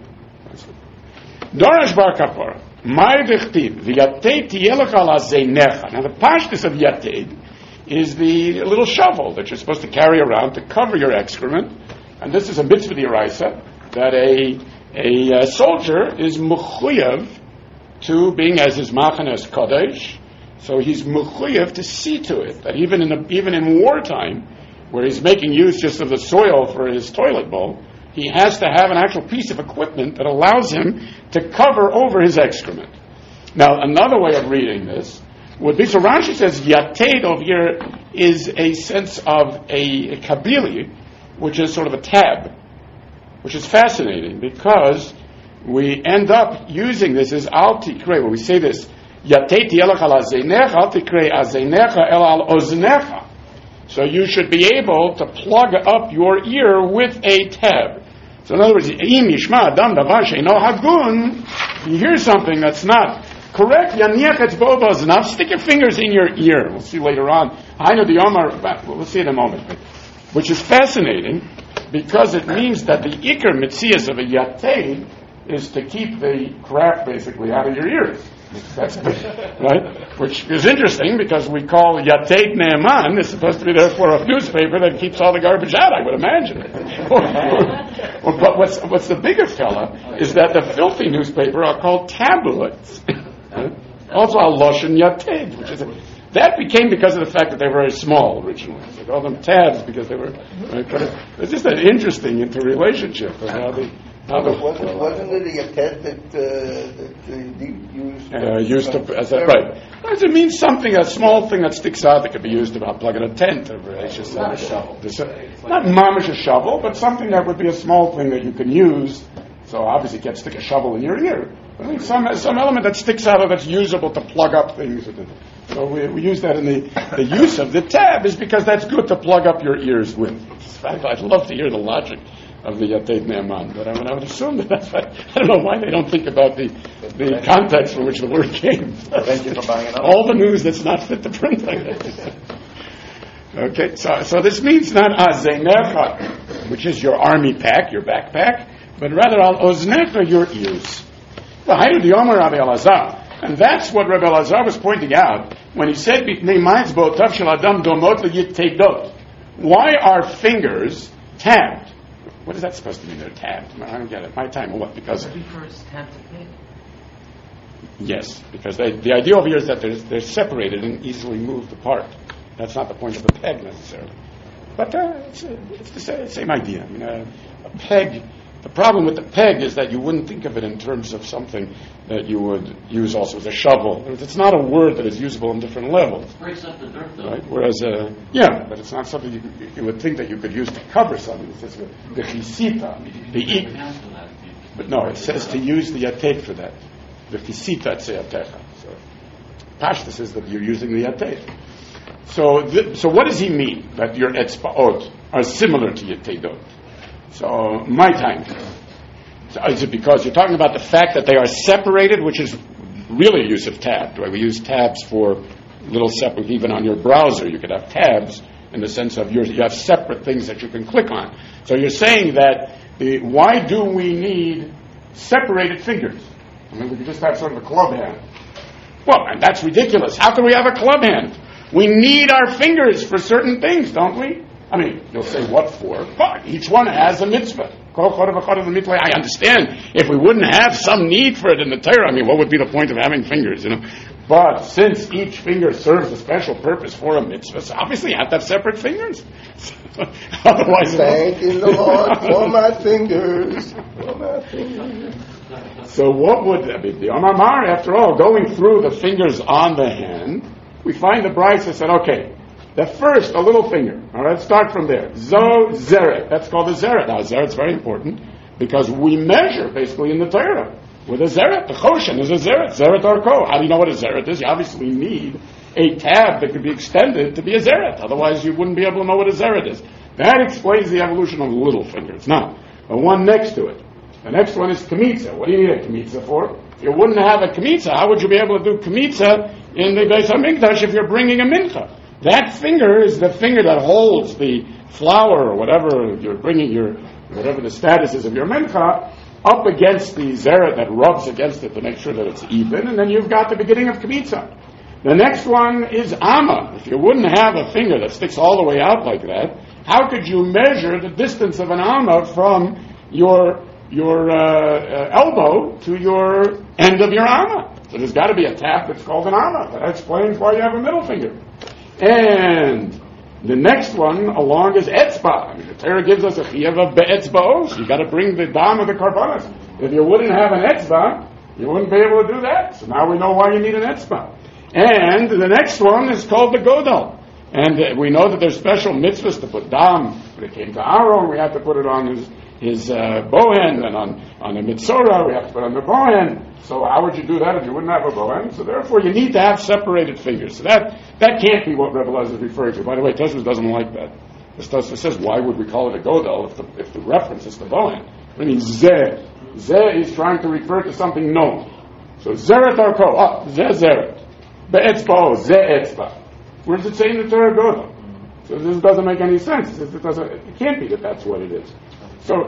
Dorash Bar Kapara. Mai Dechtiv, V'yatei tiyelech al hazeinecha. Now the pashtus of yatei is the little shovel that you're supposed to carry around to cover your excrement. And this is a mitzvah d'oraisa, that a soldier is mechuyev to being as his machanes kodesh. So he's mechuyev to see to it that even in wartime, where he's making use just of the soil for his toilet bowl, he has to have an actual piece of equipment that allows him to cover over his excrement. Now, another way of reading this would be, so Rashi says, yated over here is a sense of a kabili, which is sort of a tab, which is fascinating because we end up using this as al tikrei, where we say this, yated yelach al azeinecha, al tikrei azeinecha el al oznecha. So you should be able to plug up your ear with a tab. So in other words, im yishma adam davar she'eino hagun, you hear something that's not correct, yaniach et bo ba'oznav, stick your fingers in your ear. We'll see later on. Hainu d'yomar, we'll see in a moment. Which is fascinating, because it means that the ikar mitzias of a yatei is to keep the crap basically out of your ears. That's right? Which is interesting because we call Yatei Ne'eman is supposed to be therefore a newspaper that keeps all the garbage out, I would imagine. But what's the bigger fella is that the filthy newspaper are called tabloids. Also a Loshen Yatei, which is that became because of the fact that they were very small originally. They called them tabs because they were. It's just an interesting interrelationship of how the. Wasn't it a yatet that used to, as that, right? It means something, a small thing that sticks out that could be used to plug in a tent. Or not a shovel. Not mamish a shovel, but something that would be a small thing that you can use. So obviously you can't stick a shovel in your ear. I mean, some element that sticks out of that's usable to plug up things. So we use that in the use of the tab is because that's good to plug up your ears with. In fact, I'd love to hear the logic of the Yatei Ne'eman, but I would assume that that's right. I don't know why they don't think about the context from which the word came. Thank you for buying it up. All the news that's not fit to print like that. Okay, so this means not azeinecha, which is your army pack, your backpack, but rather al oznecha, your ears. And that's what Rabbi Elazar was pointing out when he said, why are fingers tabbed? What is that supposed to mean? They're tabbed. I don't get it. My time or what? Because Tab to peg. Yes, because the idea over here is that they're separated and easily moved apart. That's not the point of the peg necessarily. But it's the same idea. I mean, a peg. The problem with the peg is that you wouldn't think of it in terms of something that you would use also as a shovel. It's not a word that is usable on different levels. It breaks up the dirt, though. Right? Whereas, but it's not something you would think that you could use to cover something. It says the chisita, the ik. But no, it says to use the yatet for that. The chisita tzeyatecha. So, Pashta says that you're using the yatet. So what does he mean that your etzbaot are similar to your teidot? So, my time. So is it because you're talking about the fact that they are separated, which is really a use of tab? Right? We use tabs for little separate, even on your browser, you could have tabs in the sense of you have separate things that you can click on. So you're saying that why do we need separated fingers? I mean, we could just have sort of a club hand. Well, and that's ridiculous. How can we have a club hand? We need our fingers for certain things, don't we? I mean, you'll say what for? But each one has a mitzvah. I understand if we wouldn't have some need for it in the Torah, I mean, what would be the point of having fingers, But since each finger serves a special purpose for a mitzvah, so obviously you have to have separate fingers. Otherwise, thanking the Lord for my fingers. So what would that be? The Amar, after all, going through the fingers on the hand, we find the Brisa said, okay, the first, a little finger. All right, start from there. Zo zeret. That's called a zeret. Now, zeret's very important because we measure basically in the Torah with a zeret. The choshen is a zeret. Zeret arko. How do you know what a zeret is? You obviously need a tab that could be extended to be a zeret. Otherwise, you wouldn't be able to know what a zeret is. That explains the evolution of little fingers. Now, the one next to it. The next one is Kmitza. What do you need a Kmitza for? If you wouldn't have a Kmitza, how would you be able to do Kmitza in the Beis HaMikdash if you're bringing a mincha? That finger is the finger that holds the flour or whatever you're bringing, whatever the status is of your mincha, up against the zeret that rubs against it to make sure that it's even, and then you've got the beginning of Kmitza. The next one is Amma. If you wouldn't have a finger that sticks all the way out like that, how could you measure the distance of an Amma from your elbow to your end of your Amma? So there's got to be a tap that's called an Amma. That explains why you have a middle finger. And the next one along is Etzba. I mean, the Torah gives us a chiyuv of be'etzba'os. You got to bring the dam of the karbanos. If you wouldn't have an Etzba, you wouldn't be able to do that. So now we know why you need an Etzba. And the next one is called the Godel. And we know that there's special mitzvahs to put dam. When it came to Aaron, we had to put it on his bohen, and on the mitzorah, we have to put on the bohen. So how would you do that if you wouldn't have a bohen? So therefore, you need to have separated fingers. So that can't be what Rebbe Lezer is referring to. By the way, Tosfos doesn't like that. Tosfos says, why would we call it a godel if the reference is to bohen? I mean, zeh. Zeh is trying to refer to something known. So zeret arko, zeh zeret. Be'etzba'o, zeh etzba. Where does it say in the Torah godel? So this doesn't make any sense. It can't be that that's what it is. So,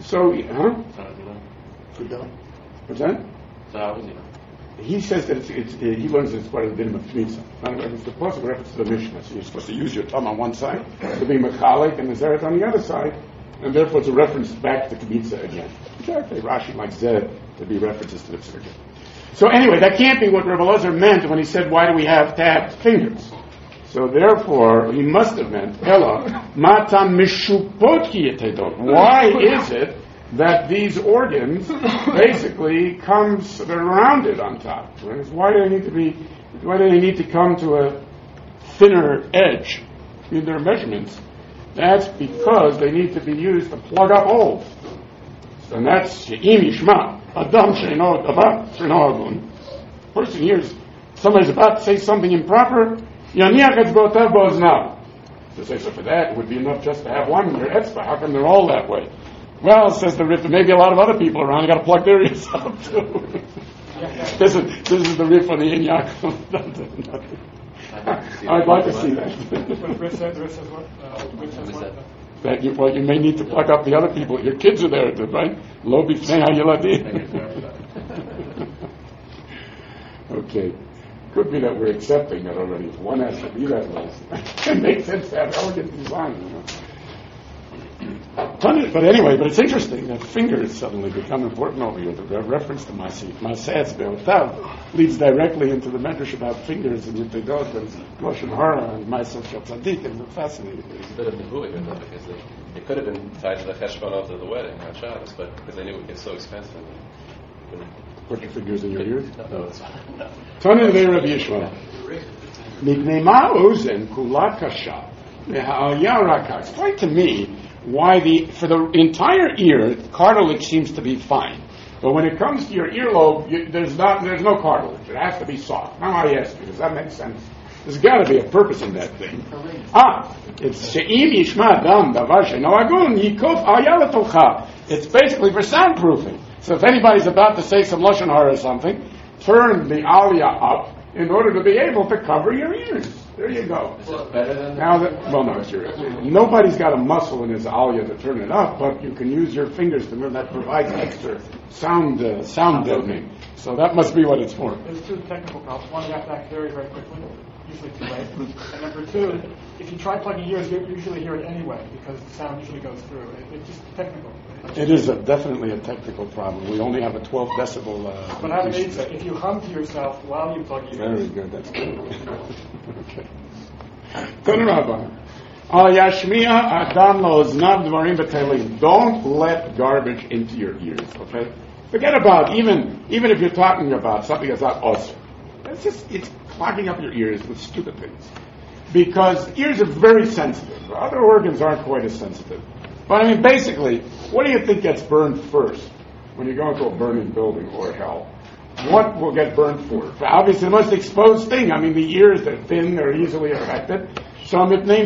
What's that? So how was it? He says that he learns it's part of the din of Kmitza. It's the possible reference to the Mishnah. So you're supposed to use your thumb on one side, to be mechalik, and the zeret on the other side, and therefore it's a reference back to Kmitza again. Exactly. Rashi likes zed to be references to the tzedakah. So anyway, that can't be what Rebbe Lezer meant when he said, why do we have tabbed fingers? So therefore, he must have meant, Ella, mata mishupot ki yetedot. Why is it that these organs basically they're rounded on top? Why do they need to come to a thinner edge in their measurements? That's because they need to be used to plug up holes. And that's she'im yishma, adam she'ino agun. Person hears somebody's about to say something improper, yaniach etzbotav bo'oznav. So for that, it would be enough just to have one in your etzba. How come they're all that way? Well, says the Rif, there may be a lot of other people around. You got to plug their ears up too. This is the Rif on the Yin Yaakov. I'd like to see that. That you may need to plug up the other people. Your kids are there, right? Lo bifnei hayeladim. Okay. Could be that we're accepting that already. If one has to be that way. It makes sense to have elegant design, you know. But anyway, but it's interesting that fingers suddenly become important over here. The reference to Maseh Be'otav leads directly into the medrash about fingers and Yetedot and Lashon Hara and Ma'aseh Shel Tzadik, and it's fascinating. There's a bit of nevuah here, though, because it could have been tied to the cheshbonot of the wedding on Shabbos, but because they knew it would get so expensive. Put your fingers in your ears? No, it's fine. Tanan Vei Rabbi Yishmael. Mipnei ma ozen kula kasha me'ha'aliyah raka. Explain to me why for the entire ear, cartilage seems to be fine. But when it comes to your earlobe, there's no cartilage. It has to be soft. Now I ask you, does that make sense? There's got to be a purpose in that thing. It's she'im yishma dam davar she'no agun yikof ayah letocha. It's basically for soundproofing. So if anybody's about to say some Lashon Hara or something, turn the aliyah up in order to be able to cover your ears. There you go. Is it better than Now nobody's got a muscle in his aliyah to turn it up, but you can use your fingers to that provides extra sound deadening. So that must be what it's for. There's two technical problems. One, you have to act very, very quickly, usually too late. And number two, if you try plugging ears, you usually hear it anyway because the sound usually goes through. It's just technical. It is definitely a technical problem. We only have a 12 decibel. But I would say, if you hum to yourself while you plug your ears. Very good. That's good. Okay. Don't let garbage into your ears. Okay. Forget about even if you're talking about something that's not awesome. It's clogging up your ears with stupid things. Because ears are very sensitive. Other organs aren't quite as sensitive. But I mean, basically, what do you think gets burned first when you go into a burning building or hell? What will get burned for? Obviously, the most exposed thing. I mean, the ears, they're thin, they're easily affected. So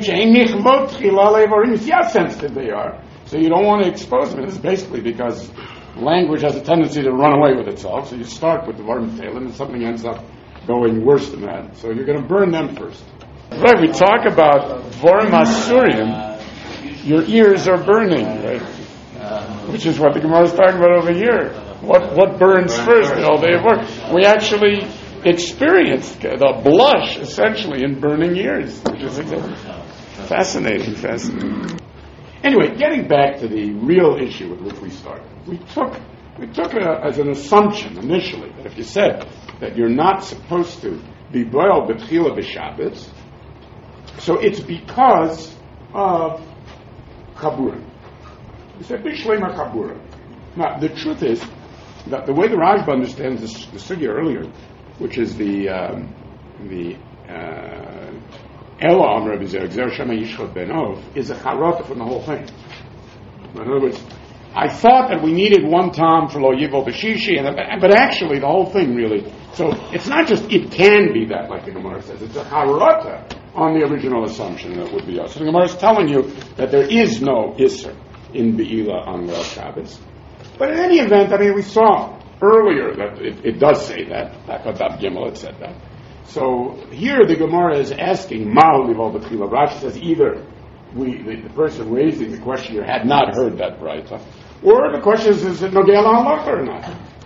you see how sensitive they are. So you don't want to expose them. This is basically because language has a tendency to run away with itself. So you start with the Dvarim Teilim and something ends up going worse than that. So you're going to burn them first. Right, we talk about Dvarim Asurim. Your ears are burning, right? Which is what the Gemara is talking about over here. What burns first? The whole day of work. We actually experienced the blush, essentially, in burning ears. Which is fascinating. Anyway, getting back to the real issue with which we started. We took it as an assumption initially that if you said that you're not supposed to be boiled b'tchila b'Shabbos, so it's because of Chabura. You said Bishleima Chabura. Now, the truth is that the way the Rashba understands the sugya earlier, which is the Ela Amr B'Zer Shema Yishchot Benov, is a charata from the whole thing. In other words, I thought that we needed one tam for Lo Yivol B'Shishi, but actually the whole thing really. So it's not just it can be that, like the Gemara says. It's a charata on the original assumption that would be us. So the Gemara is telling you that there is no Isser in Be'ila on Leil Shabbos. But in any event, we saw earlier that it does say that. Daf Gimel, it said that. So here the Gemara is asking, Ma'u Livol B'Tchila. Rashi says either the person raising the question here had not heard that Braita, or the question is it Nogel HaHalacha or not?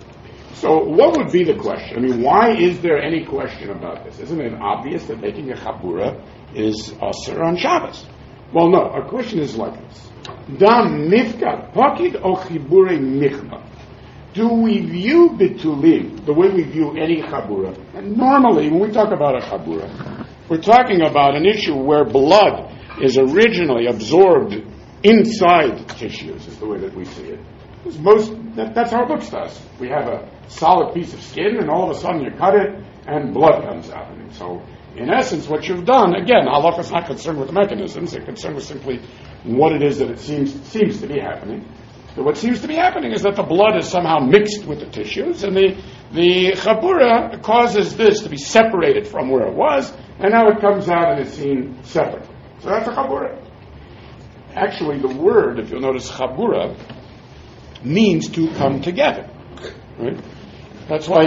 So what would be the question? Why is there any question about this? Isn't it obvious that making a Chabura is Asur on Shabbos? Well, no. Our question is like this. Dam Mifkat Pakid O Chibure Michna. Do we view Bitulim the way we view any Chabura? And normally, when we talk about a Chabura, we're talking about an issue where blood is originally absorbed inside tissues, is the way that we see it. That's how it looks to us. We have a solid piece of skin, and all of a sudden you cut it, and blood comes out. And so, in essence, what you've done, again, halacha is not concerned with the mechanisms, they're concerned with simply what it is that it seems to be happening. So what seems to be happening is that the blood is somehow mixed with the tissues, and the Chabura causes this to be separated from where it was, and now it comes out and is seen separately. So that's a Chabura. Actually, the word, if you'll notice, Chabura, means to come together. Right? That's why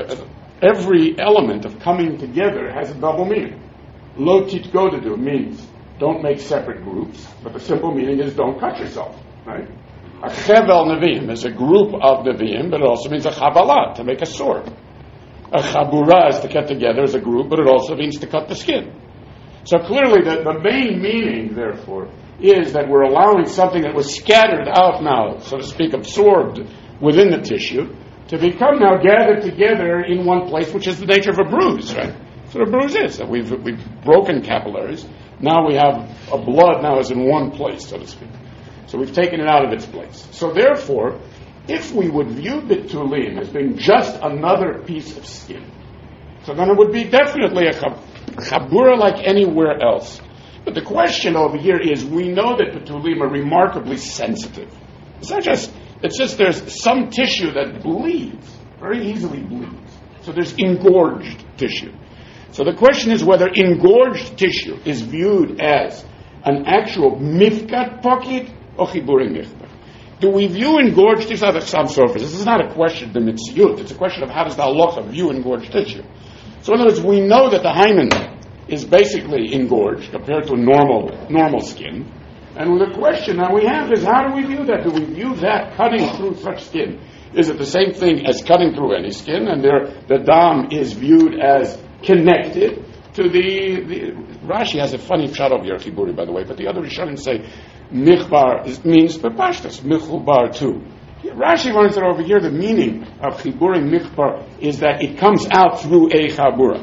every element of coming together has a double meaning. Lo titgodedu means don't make separate groups, but the simple meaning is don't cut yourself. Right? A chevel neviim is a group of neviim, but it also means a chabalah, to make a sword. A chabura is to cut together as a group, but it also means to cut the skin. So clearly the main meaning, therefore, is that we're allowing something that was scattered out now, so to speak, absorbed within the tissue, to become now gathered together in one place, which is the nature of a bruise, right? So the bruise is that we've broken capillaries. Now we have a blood now is in one place, so to speak. So we've taken it out of its place. So therefore, if we would view Bitulim as being just another piece of skin, so then it would be definitely a Chabura like anywhere else. But the question over here is, we know that Bitulim are remarkably sensitive. It's just there's some tissue that bleeds, very easily bleeds. So there's engorged tissue. So the question is whether engorged tissue is viewed as an actual mifkat pocket or chiburim mifkat. Do we view engorged tissue as some surface? This is not a question of the mitzvot. It's a question of how does the halacha view engorged tissue. So in other words, we know that the hymen is basically engorged compared to normal skin. And the question that we have is, how do we view that? Do we view that cutting through such skin? Is it the same thing as cutting through any skin? And the dam is viewed as connected to the Rashi has a funny pshat of your chiburi, by the way, but the other Rishonim say michbar means bepashtas, michubar too. Rashi learns that over here the meaning of chiburi michbar is that it comes out through a chabura,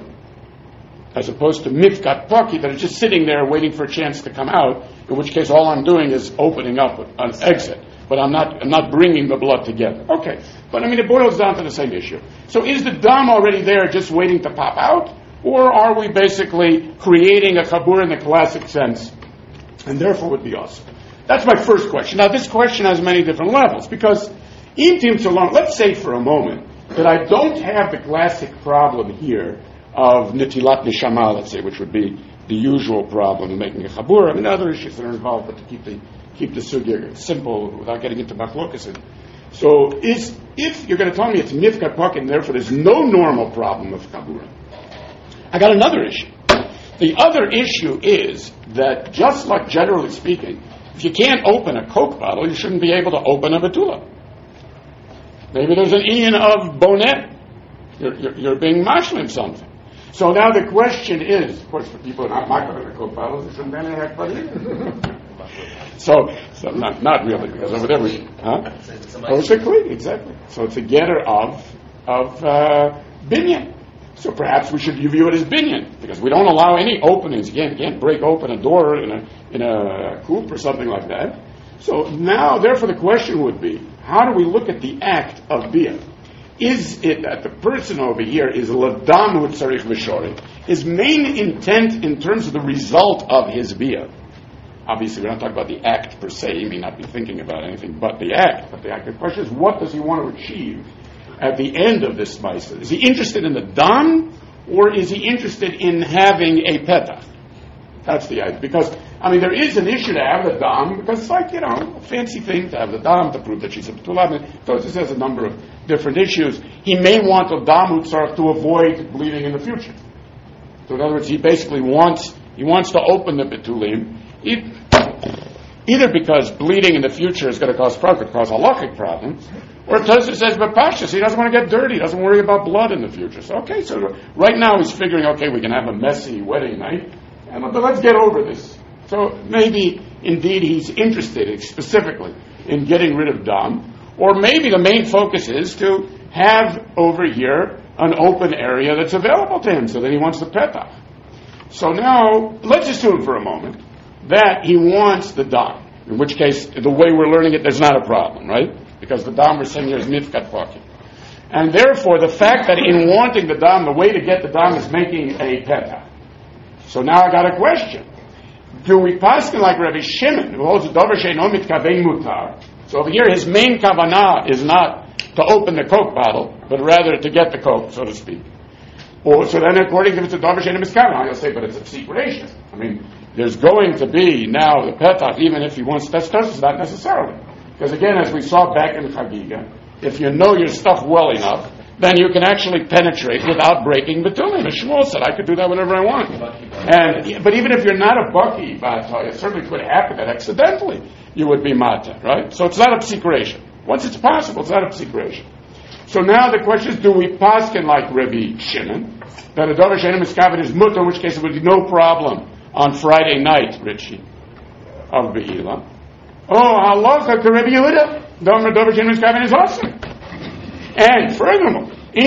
as opposed to mifkat paki, that is just sitting there waiting for a chance to come out, in which case all I'm doing is opening up an exit, but I'm not bringing the blood together. Okay, but it boils down to the same issue. So is the dam already there just waiting to pop out, or are we basically creating a chabur in the classic sense, and therefore would be awesome? That's my first question. Now this question has many different levels, because intim salon, let's say for a moment that I don't have the classic problem here of netilat neshama, let's say, which would be the usual problem of making a chabura. I mean, other issues that are involved, but to keep the sugya simple without getting into machlokas. So, if you're going to tell me it's mifkat pocket, and therefore there's no normal problem of chabura, I got another issue. The other issue is that, just like generally speaking, if you can't open a Coke bottle, you shouldn't be able to open a betula. Maybe there's an Ian of bonet. You're being mashlim something. So now the question is, of course, for people who are not mashlim the Coke bottles, it shouldn't be any heck either. So not really, because over there we, Kosher exactly. So it's a getter of binyan. So perhaps we should view it as binyan, because we don't allow any openings. You can't break open a door in a coop or something like that. So now, therefore, the question would be, how do we look at the act of bia? Is it that the person over here is ladam hu tzarich v'shori? His main intent in terms of the result of his bia. Obviously, we're not talking about the act per se. He may not be thinking about anything but the act. But the question is, what does he want to achieve at the end of this ma'aseh? Is he interested in the dam, or is he interested in having a petach? That's the idea. Because, I mean, there is an issue to have the dam, because it's like, a fancy thing to have the dam to prove that she's a betula. So this has a number of different issues. He may want the dam utzarach to avoid bleeding in the future. So in other words, he basically wants to open the betulim, either because bleeding in the future is going to cause halachic problems, or Tosfos says, but Pashas, he doesn't want to get dirty, he doesn't worry about blood in the future. So right now he's figuring, we can have a messy wedding night, but let's get over this. So maybe, indeed, he's interested specifically in getting rid of dam, or maybe the main focus is to have over here an open area that's available to him, so that he wants the petach. So now, let's assume for a moment that he wants the dam, in which case, the way we're learning it, there's not a problem, right? Because the dam we're saying here is mifkat pocket. And therefore, the fact that in wanting the dam, the way to get the dam is making a petach. So now I got a question. Do we paskin like Rabbi Shimon, who holds a davar she'eino mitkavein mutar? So over here, his main kavanah is not to open the Coke bottle, but rather to get the Coke, so to speak. Or so then, according to Mr. davar she'eino mitkavein, you'll say, but it's a secretion. I mean, there's going to be now the petach, even if he wants. That's not necessarily, because again, as we saw back in Chagiga, if you know your stuff well enough, then you can actually penetrate without breaking betulim. As Shmuel said, I could do that whenever I want. But even if you're not a baki, it certainly could happen that accidentally you would be mata, right? So it's not a psikration. Once it's possible, it's not a psikration. So now the question is, do we paskin like Rabbi Shimon, that a davar she'eino miskaven is mutar, in which case it would be no problem on Friday night, Richie, of Be'ila? Oh, halacha to Rabbi Yehuda, davar she'eino miskaven is awesome. And furthermore,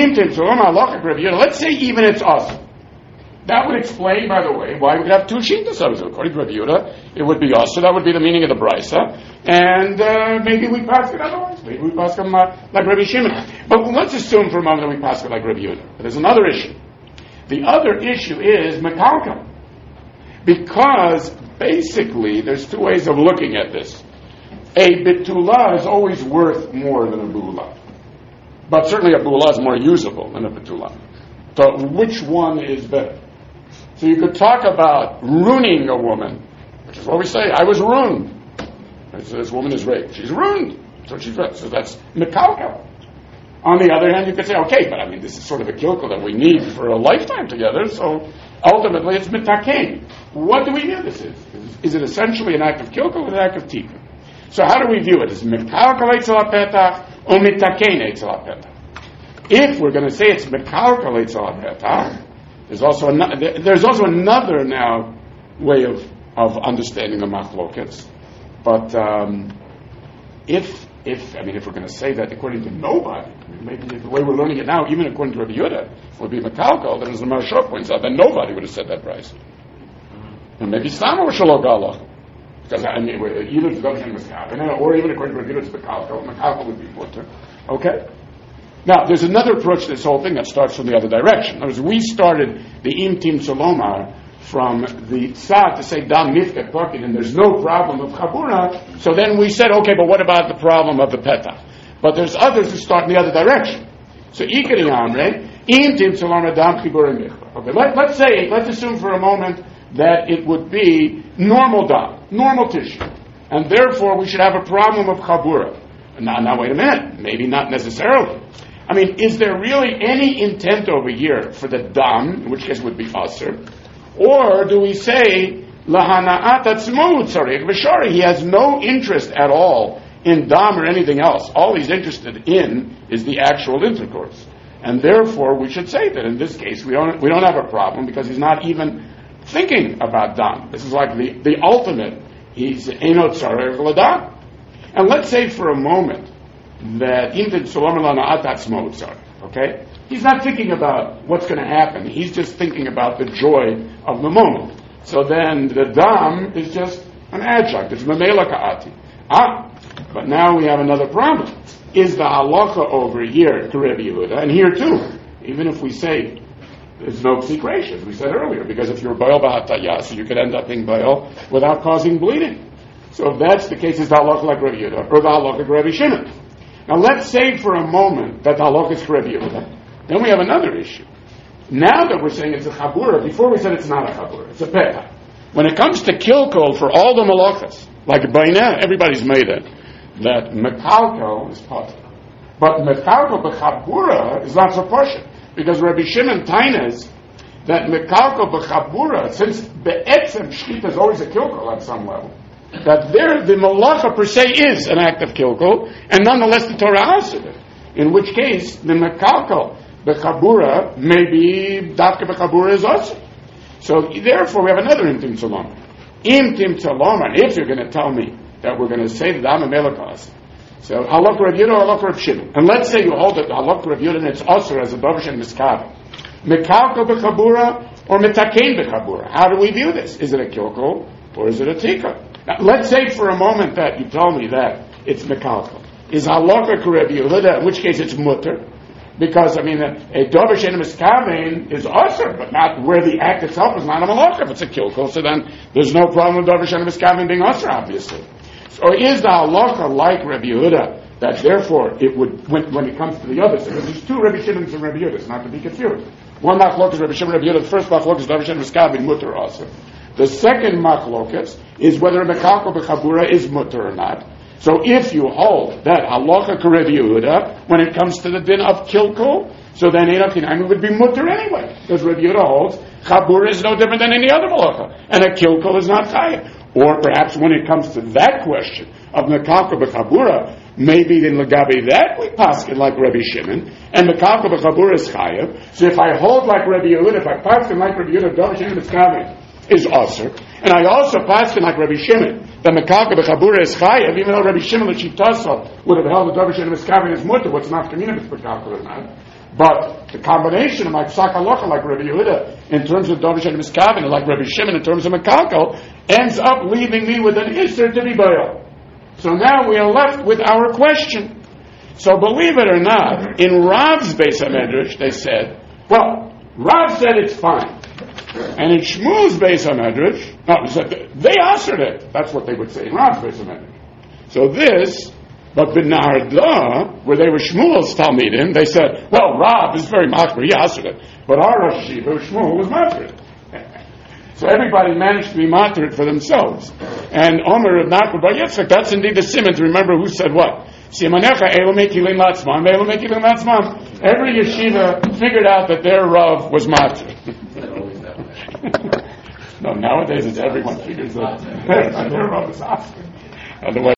let's say even it's awesome. That would explain, by the way, why we'd have two shittas. According to Rabbi Yehuda, it would be awesome. That would be the meaning of the brisa. And maybe we pass it otherwise. Maybe we pass it like Rabbi Shimon. But let's assume for a moment that we pass it like Rabbi Yehuda. But there's another issue. The other issue is mekalka. Because basically, there's two ways of looking at this. A betula is always worth more than a bula. But certainly a bula is more usable than a betula. So which one is better? So you could talk about ruining a woman, which is what we say, I was ruined. So this woman is raped. She's ruined. So she's raped. So that's mekalka. On the other hand, you could say, okay, but I mean, this is sort of a kilkel that we need for a lifetime together, so ultimately it's mitaken. What do we view this as? Is it essentially an act of kilkel or an act of tikkun? So how do we view it? Is it mekalka eitzel hapetach or mitaken eitzel hapetach? If we're going to say it's mekalka eitzel hapetach, there's also another now way of understanding the machlokets. But if we're going to say that according to nobody, maybe the way we're learning it now, even according to Rabbi Yehuda, would be mekalka, then as the Maharsha points out, then nobody would have said that price. And maybe Stama or Shalok Allah. Because either it's Dovshin Miskaven, or even according to Rabbi Yehuda, it's mekalka would be mutter. Okay? Now, there's another approach to this whole thing that starts from the other direction. In other words, we started the Imtim Solomar from the Tzad to say Dam Mifkat Pocket, and there's no problem of Chabura. So then we said, okay, but what about the problem of the Petach? But there's others who start in the other direction. So Ikari Amre, Okay, let's assume for a moment that it would be normal dam, normal tissue, and therefore we should have a problem of chabura. Now wait a minute, maybe not necessarily. I mean, is there really any intent over here for the dam, in which case it would be aser, or do we say lahana'at atzmut tzarich v'shari? He has no interest at all in dam or anything else. All he's interested in is the actual intercourse. And therefore, we should say that in this case, we don't have a problem because he's not even thinking about dam. This is like the ultimate. He's enot tzarech l'dam. And let's say for a moment that okay, he's not thinking about what's going to happen. He's just thinking about the joy of the moment. So then the dam is just an adjunct. It's memela ka'ati. But now we have another problem. Is the halacha over here to Rebbe Yehuda? And here too, even if we say there's no secretion, we said earlier, because if you're boil b'hatayas, you could end up being boil without causing bleeding. So if that's the case, is the halacha like Rebbe Yehuda or the halacha like Rebbe Shimon? Now let's say for a moment that the halacha is Rebbe Yehuda. Then we have another issue. Now that we're saying it's a chabura, before we said it's not a chabura, it's a petah. When it comes to kilkol for all the malachas, like by now everybody's made it, that metalko is potter. But metalko b'chabura is not so potter. Because Rabbi Shimon Taines, that metalko b'chabura, since be'etzem shchita is always a kilkol at some level, that there the malacha per se is an act of kilkol, and nonetheless the Torah asks it. In which case, the metalko b'chabura, maybe dafka b'chabura is also. So therefore we have another intim tzalom. Intim tzalom, and if you're going to tell me that we're going to say that I'm a melakas. So halak Rav Yehuda or halak Rav Shimon. And let's say you hold it halak Rav Yehuda and it's aser as a davish and miskav. Mekalko b'chabura or metakein b'chabura. How do we view this? Is it a kilko or is it a tika? Now, let's say for a moment that you tell me that it's mekalko. Is halak Rav Yehuda, in which case it's mutter. Because, I mean, a davish and miskavein is aser, but not where the act itself is not a malach. If it's a kilko, so then there's no problem with davish and miskavein being aser, obviously. Or is the halacha like Rabbi Yehuda that therefore it would, when it comes to the others, because there's two Rabbi Shimons and Rabbi Yehudas, not to be confused. One machlok is Rabbi Shimon and Rabbi Yehuda. The first machlok is Rabbi Shimon Miskav in mutter also. The second machlok is whether a mekalko b'chabura is mutter or not. So if you hold that halacha ka Rabbi Yehuda when it comes to the din of kilko, so then Einach would be mutter anyway, because Rabbi Yehuda holds chabura is no different than any other halacha, and a kilko is not chayav. Or perhaps when it comes to that question of mekalko b'chabura, maybe in Lagabe that we paskin like Rabbi Shimon, and mekalko b'chabura is chayav. So if I hold like Rabbi Yehuda, if I paskin like Rabbi Yehuda, Rabbi Shimon is aser, and I also paskin like Rabbi Shimon, that mekalko b'chabura is chayav, even though Rabbi Shimon l'shitasa would have held that Rabbi Shimon is mutter, what's not community if it's mekalko or not. But the combination of my psak halacha like Rabbi Yehuda in terms of davish and miskaven, and like Rabbi Shimon in terms of mekalko, ends up leaving me with an isser to be bayal. So now we are left with our question. So believe it or not, in Rav's Beis HaMedrash they said, well, Rav said it's fine, and in Shmuel's Beis HaMedrash, they answered it. That's what they would say in Rav's Beis HaMedrash. So this. But B'Narda, where they were Shmuel's Talmidim, they said, well, Rav is very machmir, he answered it. But our Rosh Yeshiva, Shmuel, was machmir. So everybody managed to be machmir for themselves. And Omer of Nachman Bar Yitzchak, that's indeed the simon to remember who said what. Simanecha elu mekilim latzman, elu mekilim latzman. Every yeshiva figured out that their Rav was machmir. No, nowadays it's everyone figures that their Rav is machmir. Otherwise,